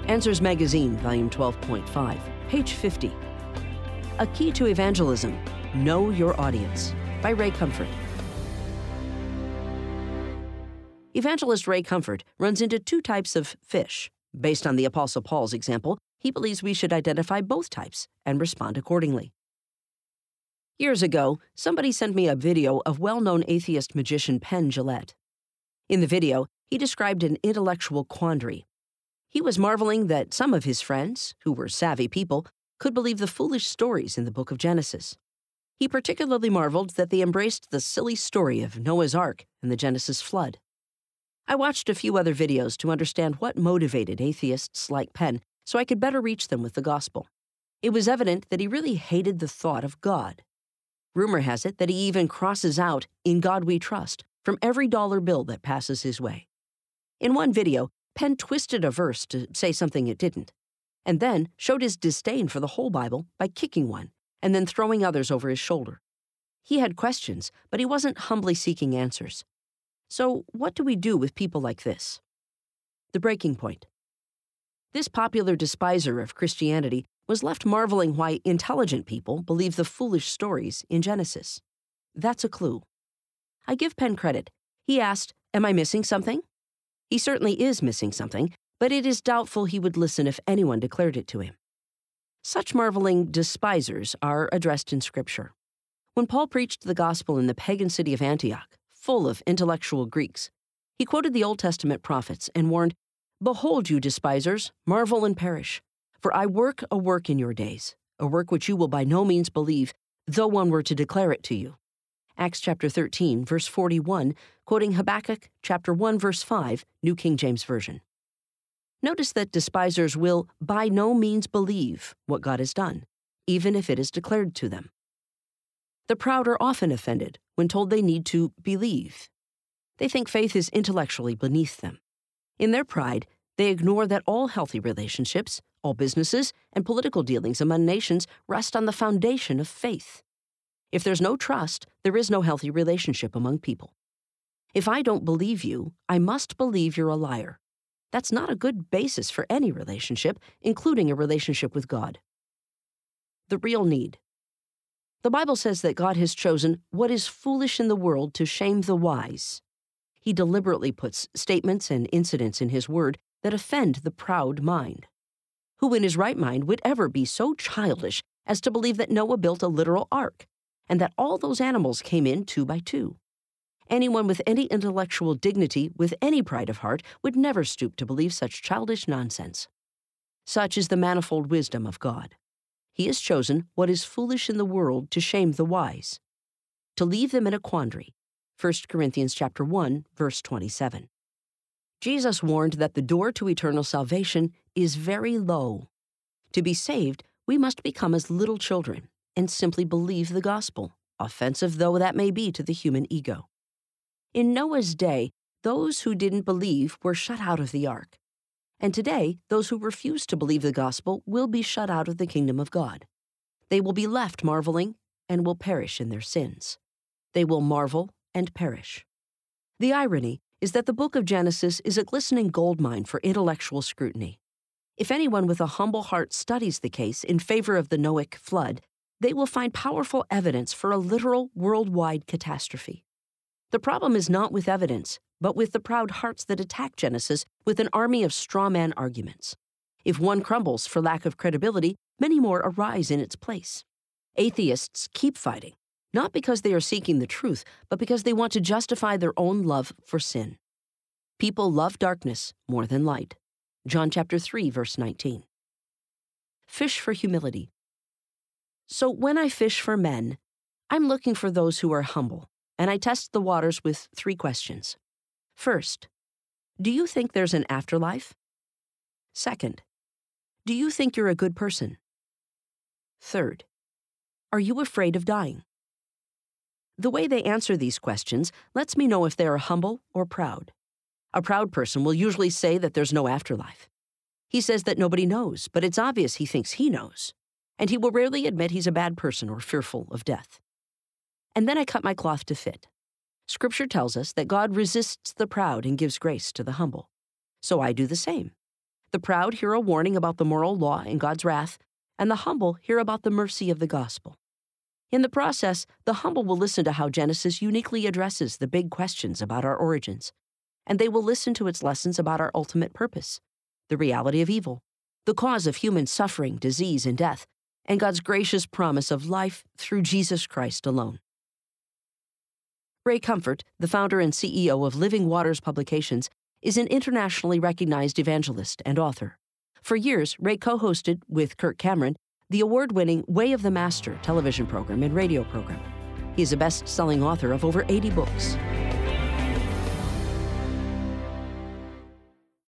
Answers Magazine, Volume 12.5, page 50. A Key to Evangelism, Know Your Audience, by Ray Comfort. Evangelist Ray Comfort runs into two types of fish. Based on the Apostle Paul's example, he believes we should identify both types and respond accordingly. Years ago, somebody sent me a video of well-known atheist magician Penn Jillette. In the video, he described an intellectual quandary. He was marveling that some of his friends, who were savvy people, could believe the foolish stories in the book of Genesis. He particularly marveled that they embraced the silly story of Noah's Ark and the Genesis flood. I watched a few other videos to understand what motivated atheists like Penn so I could better reach them with the gospel. It was evident that he really hated the thought of God. Rumor has it that he even crosses out "In God We Trust" from every dollar bill that passes his way. In one video, Penn twisted a verse to say something it didn't, and then showed his disdain for the whole Bible by kicking one and then throwing others over his shoulder. He had questions, but he wasn't humbly seeking answers. So what do we do with people like this? The breaking point. This popular despiser of Christianity was left marveling why intelligent people believe the foolish stories in Genesis. That's a clue. I give Penn credit. He asked, "Am I missing something?" He certainly is missing something, but it is doubtful he would listen if anyone declared it to him. Such marveling despisers are addressed in Scripture. When Paul preached the gospel in the pagan city of Antioch, full of intellectual Greeks, he quoted the Old Testament prophets and warned, "Behold, you despisers, marvel and perish. For I work a work in your days, a work which you will by no means believe, though one were to declare it to you." Acts chapter 13, verse 41, quoting Habakkuk chapter 1, verse 5, New King James Version. Notice that despisers will by no means believe what God has done, even if it is declared to them. The proud are often offended when told they need to believe. They think faith is intellectually beneath them. In their pride, they ignore that all healthy relationships, all businesses, and political dealings among nations rest on the foundation of faith. If there's no trust, there is no healthy relationship among people. If I don't believe you, I must believe you're a liar. That's not a good basis for any relationship, including a relationship with God. The real need. The Bible says that God has chosen what is foolish in the world to shame the wise. He deliberately puts statements and incidents in His Word that offend the proud mind. Who in his right mind would ever be so childish as to believe that Noah built a literal ark, and that all those animals came in 2 by 2? Anyone with any intellectual dignity, with any pride of heart, would never stoop to believe such childish nonsense. Such is the manifold wisdom of God. He has chosen what is foolish in the world to shame the wise, to leave them in a quandary. 1 Corinthians chapter 1, verse 27. Jesus warned that the door to eternal salvation is very low. To be saved, we must become as little children and simply believe the gospel, offensive though that may be to the human ego. In Noah's day, those who didn't believe were shut out of the ark. And today, those who refuse to believe the gospel will be shut out of the kingdom of God. They will be left marveling and will perish in their sins. They will marvel and perish. The irony is that the book of Genesis is a glistening goldmine for intellectual scrutiny. If anyone with a humble heart studies the case in favor of the Noahic flood, they will find powerful evidence for a literal worldwide catastrophe. The problem is not with evidence, but with the proud hearts that attack Genesis with an army of straw man arguments. If one crumbles for lack of credibility, many more arise in its place. Atheists keep fighting, not because they are seeking the truth, but because they want to justify their own love for sin. People love darkness more than light. John chapter 3, verse 19. Fish for humility. So when I fish for men, I'm looking for those who are humble, and I test the waters with 3 questions. First, do you think there's an afterlife? Second, do you think you're a good person? Third, are you afraid of dying? The way they answer these questions lets me know if they are humble or proud. A proud person will usually say that there's no afterlife. He says that nobody knows, but it's obvious he thinks he knows. And he will rarely admit he's a bad person or fearful of death. And then I cut my cloth to fit. Scripture tells us that God resists the proud and gives grace to the humble. So I do the same. The proud hear a warning about the moral law and God's wrath, and the humble hear about the mercy of the gospel. In the process, the humble will listen to how Genesis uniquely addresses the big questions about our origins, and they will listen to its lessons about our ultimate purpose, the reality of evil, the cause of human suffering, disease, and death, and God's gracious promise of life through Jesus Christ alone. Ray Comfort, the founder and CEO of Living Waters Publications, is an internationally recognized evangelist and author. For years, Ray co-hosted, with Kirk Cameron, the award-winning Way of the Master television program and radio program. He is a best-selling author of over 80 books.